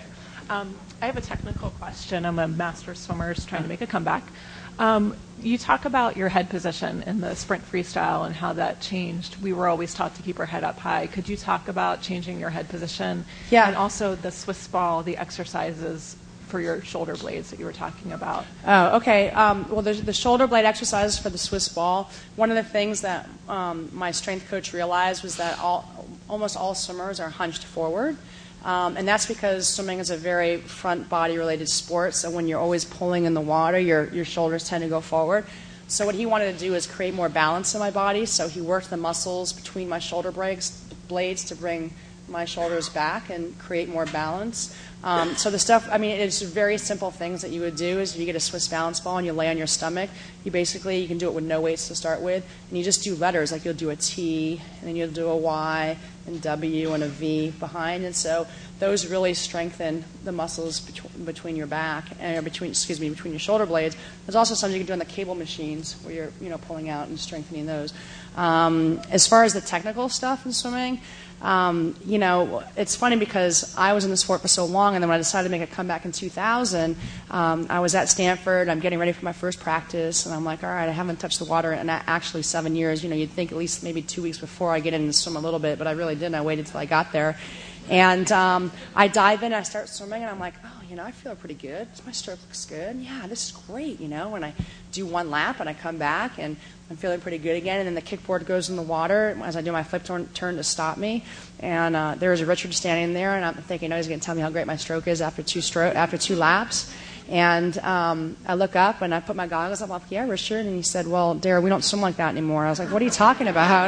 Um, I have a technical question. I'm a master swimmer trying to make a comeback. Um, you talk about your head position in the sprint freestyle and how that changed. We were always taught to keep our head up high. Could you talk about changing your head position? Yeah. And also the Swiss ball, the exercises for your shoulder blades that you were talking about. Oh, okay. Um, well, the, the shoulder blade exercises for the Swiss ball, one of the things that um, my strength coach realized was that all, almost all swimmers are hunched forward. Um, and that's because swimming is a very front body related sport. So when you're always pulling in the water, your, your shoulders tend to go forward. So what he wanted to do is create more balance in my body. So he worked the muscles between my shoulder blades, blades to bring my shoulders back and create more balance. Um, so the stuff, I mean, it's very simple things that you would do is if you get a Swiss balance ball and you lay on your stomach, you basically, you can do it with no weights to start with, and you just do letters, like you'll do a T, and then you'll do a Y, and W, and a V behind, and so those really strengthen the muscles between, between your back, and uh, between, excuse me, between your shoulder blades. There's also something you can do on the cable machines where you're, you know, pulling out and strengthening those. Um, as far as the technical stuff in swimming, Um, you know, it's funny because I was in the sport for so long, and then when I decided to make a comeback in two thousand, um, I was at Stanford. I'm getting ready for my first practice, and I'm like, all right, I haven't touched the water in actually seven years. You know, you'd think at least maybe two weeks before I get in and swim a little bit, but I really didn't. I waited till I got there. And um, I dive in, and I start swimming, and I'm like, oh, you know, I feel pretty good. My stroke looks good. Yeah, this is great, you know. And I do one lap, and I come back, and I'm feeling pretty good again. And then the kickboard goes in the water as I do my flip turn, turn to stop me. And uh, there's a Richard standing there, and I'm thinking, oh, he's going to tell me how great my stroke is after two stro- after two laps. And um, I look up, and I put my goggles up. I'm like, yeah, Richard. And he said, well, Dara, we don't swim like that anymore. I was like, what are you talking about?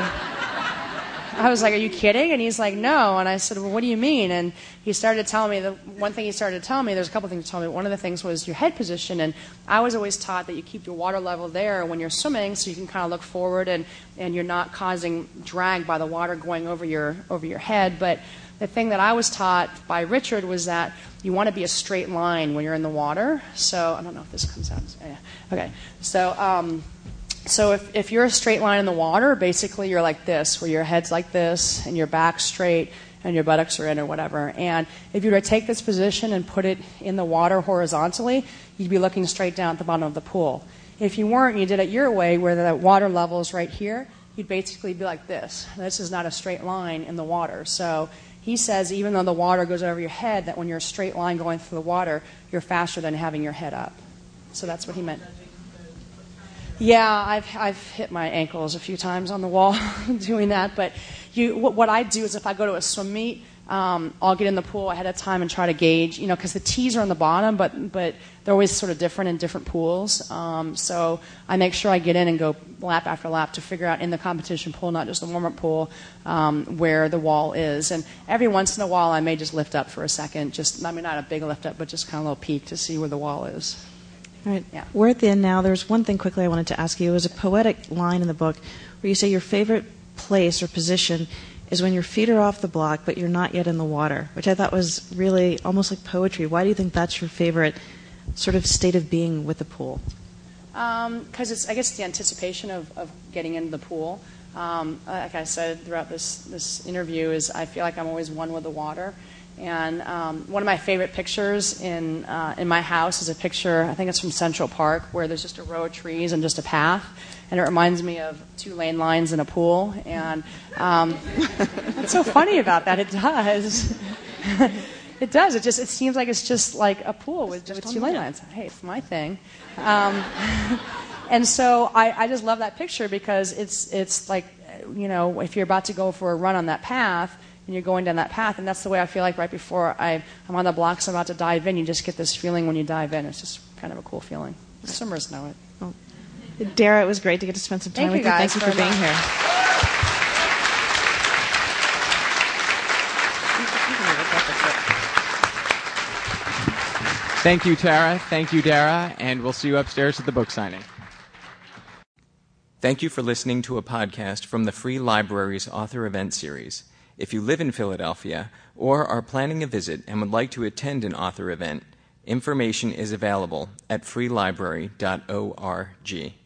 I was like, are you kidding? And he's like, no. And I said, well, what do you mean? And he started telling me, the one thing he started to tell me, there's a couple things he told me. One of the things was your head position. And I was always taught that you keep your water level there when you're swimming so you can kind of look forward and, and you're not causing drag by the water going over your, over your head. But the thing that I was taught by Richard was that you want to be a straight line when you're in the water. So I don't know if this comes out. Yeah. Okay. So... Um, So if, if you're a straight line in the water, basically you're like this, where your head's like this, and your back's straight, and your buttocks are in or whatever. And if you were to take this position and put it in the water horizontally, you'd be looking straight down at the bottom of the pool. If you weren't, and you did it your way, where the water level is right here, you'd basically be like this. This is not a straight line in the water. So he says even though the water goes over your head, that when you're a straight line going through the water, you're faster than having your head up. So that's what he meant. Yeah, I've I've hit my ankles a few times on the wall doing that. But you, what, what I do is if I go to a swim meet, um, I'll get in the pool ahead of time and try to gauge, you know, because the tees are on the bottom, but but they're always sort of different in different pools. Um, so I make sure I get in and go lap after lap to figure out in the competition pool, not just the warm-up pool, um, where the wall is. And every once in a while, I may just lift up for a second. Just I mean, not a big lift up, but just kind of a little peek to see where the wall is. All right. Yeah. We're at the end now. There's one thing quickly I wanted to ask you. It was a poetic line in the book where you say your favorite place or position is when your feet are off the block but you're not yet in the water, which I thought was really almost like poetry. Why do you think that's your favorite sort of state of being with the pool? Because um, it's, I guess, the anticipation of, of getting into the pool. Um, like I said throughout this, this interview, is I feel like I'm always one with the water. And um, one of my favorite pictures in uh, in my house is a picture, I think it's from Central Park, where there's just a row of trees and just a path. And it reminds me of two lane lines in a pool. And um, what's so funny about that? It does. It does. It just it seems like it's just like a pool with, with two lane lines. Hey, it's my thing. Um, and so I, I just love that picture because it's it's like, you know, if you're about to go for a run on that path, and you're going down that path, and that's the way I feel like right before I, I'm on the blocks, I'm about to dive in. You just get this feeling when you dive in. It's just kind of a cool feeling. The swimmers know it. Well, Dara, it was great to get to spend some time Thank with you. you. Guys Thank you for being much. here. Thank you, Tara. Thank you, Dara. And we'll see you upstairs at the book signing. Thank you for listening to a podcast from the Free Library's Author Event Series. If you live in Philadelphia or are planning a visit and would like to attend an author event, information is available at free library dot org.